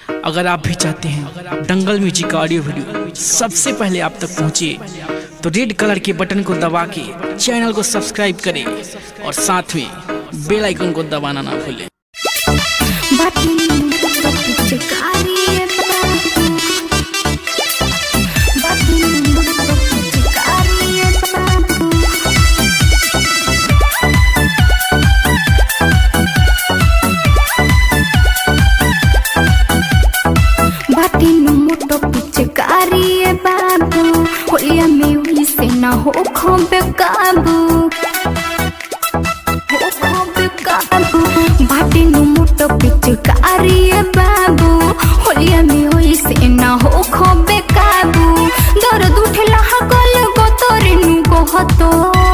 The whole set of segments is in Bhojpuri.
अगर आप भी चाहते हैं दंगल म्यूजिक का ऑडियो वीडियो सबसे पहले आप तक पहुंचे तो रेड कलर के बटन को दबा के चैनल को सब्सक्राइब करें और साथ में बेल आइकन को दबाना ना भूलें। हो खोबे काबू बाटे नु मोटो पिचकारी बाबू होलिया में होई से ना हो खोबे काबू दर्द उठला हकल गोतरे नु कहतो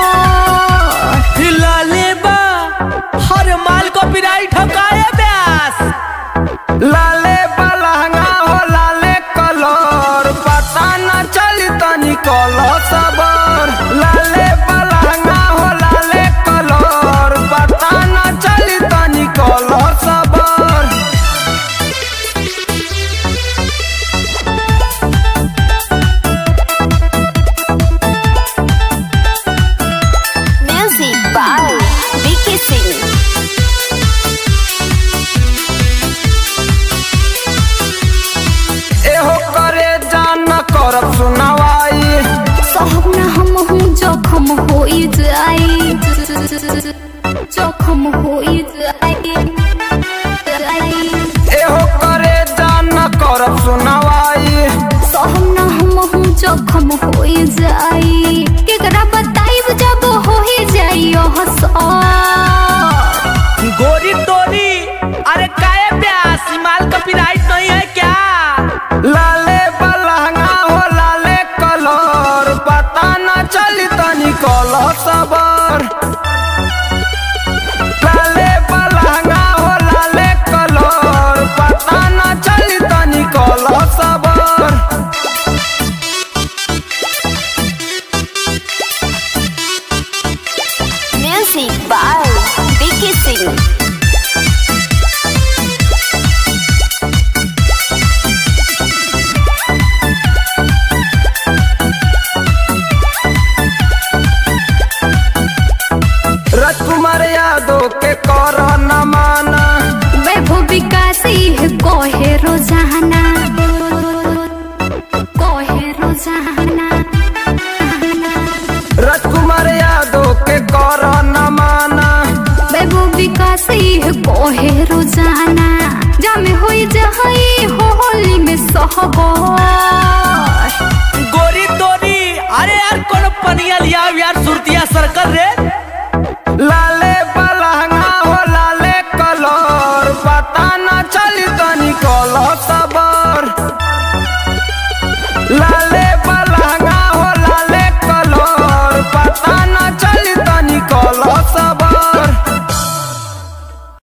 लाले बा हर माल कॉपीराइट हकाए ब्यास लाले बा लहंगा हो लाले कलर पता न चली तनी कलर सबर लाले बा लहंगा हो लाले कलर पता न चली तनी कलर सबर। Music by Vicky Singh. एहो करे जान करब सुनवाई सहब ना हम हूँ जोखम होई जाई जोखम होई जाई एहो करे जान करब सुनवाई सहब ना हम हूँ जोखम होई जाई केकरा बताइब जब होई जाई गोरी तोरी अरे काहे प्यास माल कॉपीराइट नहीं है क्या लाले लहंगा हो लाले कलर पता न चली तनी कलर सबर लाले लहंगा हो लाले कलर पता न चली तनी कलर सबर। Music by Vicky Singh. राजकुमार यादव के कर न माना वैभव विकास है कोहे रोजाना राजकुमार यादव के कर न माना वैभव विकास है कोहे रोजाना जामे होई जहाई होली में सहबर गोरी तोरी अरे यार कौन पनिया लिया यार सुरतिया सर्कल रे ला